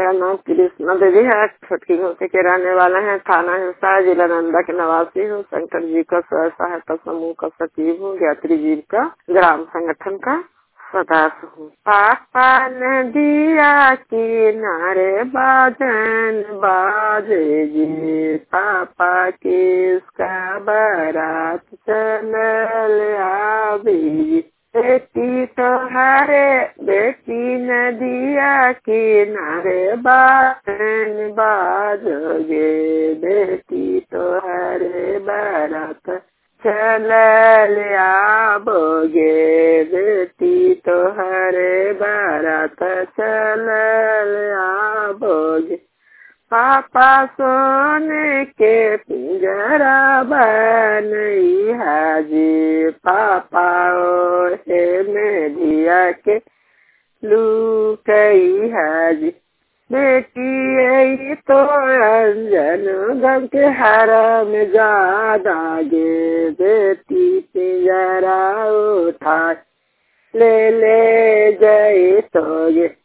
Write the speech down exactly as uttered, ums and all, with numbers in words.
मेरा नाम कृष्णा देवी है। छोटकी घोसी के रहने वाले हैं। थाना हिंसा, जिला नंदा के निवासी हूँ। शंकर जी का स्व सहायता समूह का सचिव हूँ। गायत्री जी का ग्राम संगठन का सदस्य हूँ। पापा ने दिया किनारे बाजन बाजे जी, पापा किसका बारात चल आवी, बेटी तोहरे बेटी नदिया किनारे बाजन बाजोगे, बेटी तोहरे बारात चल आबोगे, बेटी तोहरे बारात चल आबोगे। पापा सोने के पिंजरा बनई हाजी, पापा ओहे में दिया के लुकई हाजी, बेटी यही तो अंजन गम के हरा में ज्यादा गे, बेटी पिंजरा उठा ले ले गई तो गे।